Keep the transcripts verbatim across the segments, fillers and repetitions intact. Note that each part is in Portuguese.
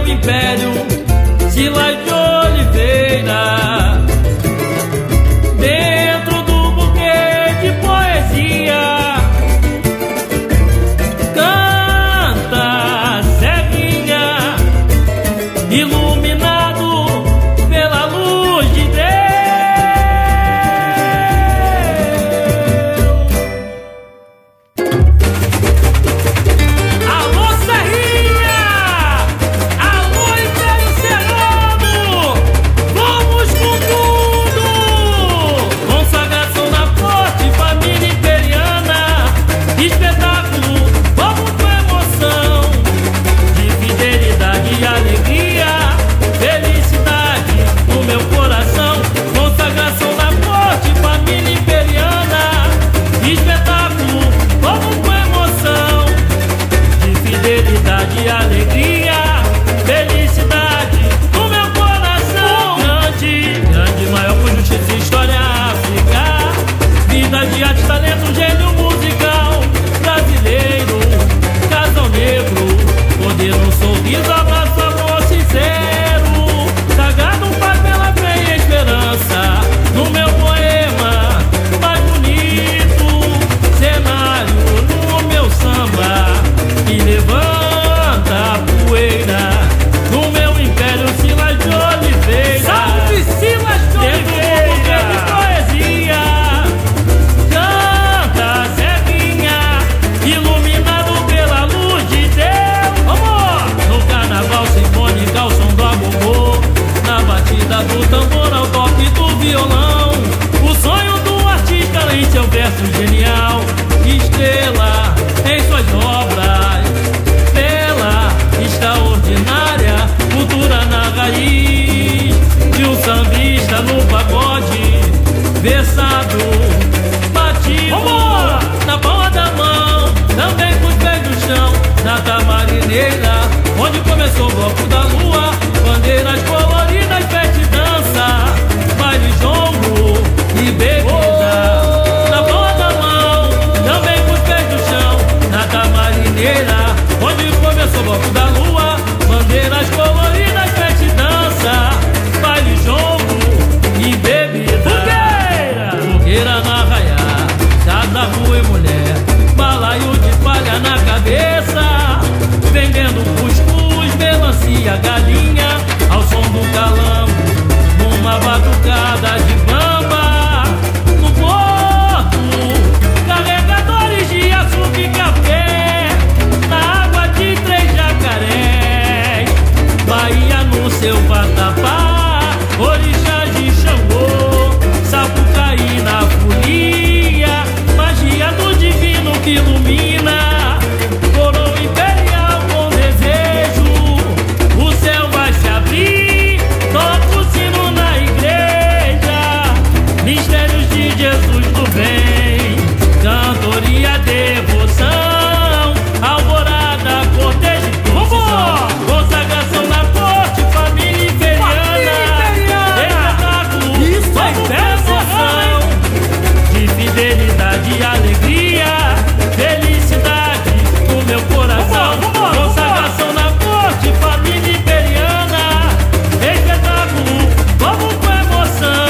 meu império, Silas de Oliveira. Dentro do buquê de poesia, canta ceguinha, iluminado pela luz de Deus. Alô, Serrinha! Alô, Império Serrano! Vamos com tudo! Consagração na corte, família imperiana, espetáculo, vamos com emoção, de fidelidade e alegria, felicidade no meu coração. Consagração na corte, família imperiana, espetáculo, vamos com emoção, de fidelidade e alegria, felicidade no meu coração. Grande, grande, maior por justiça e história África, vida de arte, talento, gênio musical brasileiro, casal negro, poder no sorriso, abraço, amor sincero, sagrado paz pela fé e esperança, no meu poema mais bonito, cenário no meu samba, que levanta a poeira, no meu império, Silas de Oliveira. Salve, Silas de Oliveira! De poesia, canta ceguinha, iluminado pela luz de Deus. Vamos! No carnaval sinfônico, ao som do agogô, na batida do tambor, ao toque do violão, o sonho do artista em seu verso genial, estrela em suas obras, bela, extraordinária, cultura na raiz, de um sambista no pagode, versado, batido na palma da mão, também com os pés no chão, na tamarineira, onde começou o bloco da lua, bandeiras coloridas, festa e dança, baile, jongo e bebida, na palma da mão, também com os pés no chão, na tamarineira, onde começou o bloco da lua, bandeiras coloridas, festa e dança, baile, jongo e bebida. Fogueira! Fogueira na arraiá, cada rua e mulher, balaio de palha na cabeça, vendendo cuscuz, melancia, galinha, ao som do calango, numa batucada de bamba, no porto, carregadores de açúcar e café, na água de três jacarés, Bahia no seu vatapá, orixá de Xangô, Sapucaí na folia, magia do divino que ilumina, coroa imperial com desejo, o céu vai se abrir, toca o sino na igreja, mistérios de Jesus do bem, cantoria, devoção, alvorada, cortejo e procissão, consagração na corte, família imperiana, espetáculo, vamos com emoção, de fidelidade e alegria, felicidade no meu coração. Consagração na corte, família imperiana, espetáculo, vamos com emoção,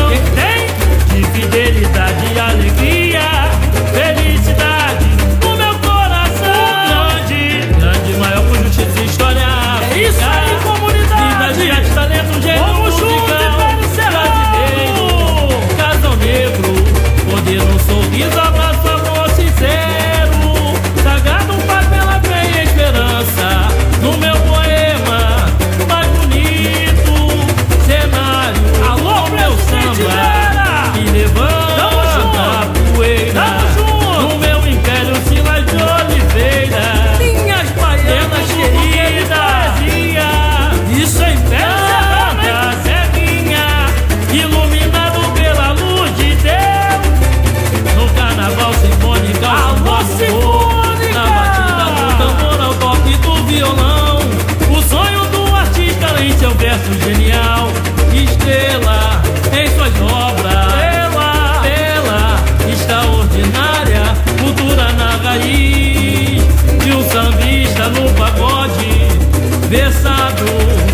de fidelidade e alegria, felicidade no meu coração. Grande, grande, maior por justiça e história África. É isso aí, comunidade! Vida de arte, talento, gênio musical brasileiro, casal negro, poder no sorriso, abraço, amor sincero, sagrado paz pela fé e esperança, no meu poema mais bonito, cenário, alô, meu samba, que levanta a poeira, no meu império, Silas de Oliveira. Minhas baianas queridas, isso é império Serrano, ceguinha, iluminado pela luz de Deus, no carnaval sinfônico, alô, sinfônica, na batida do tambor, ao toque do violão, o sonho do artista em seu verso genial, estrela em suas obras, bela, bela, extraordinária, cultura na raiz, de um sambista no pagode, versado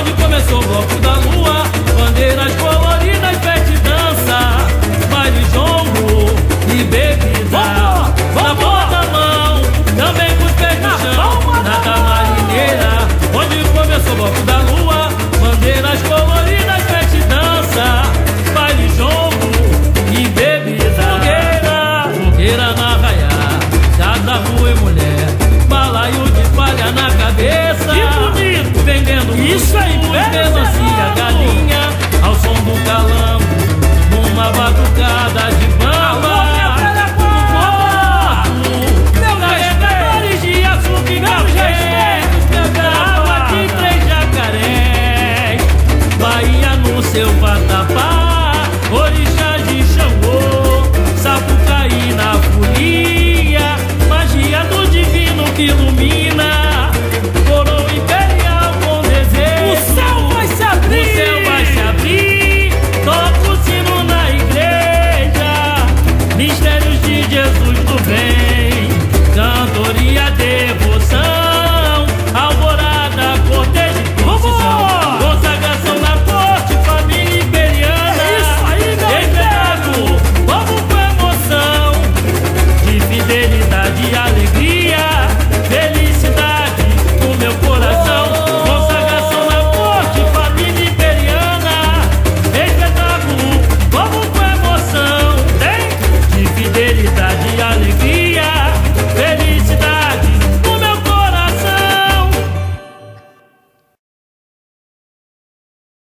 onde começou.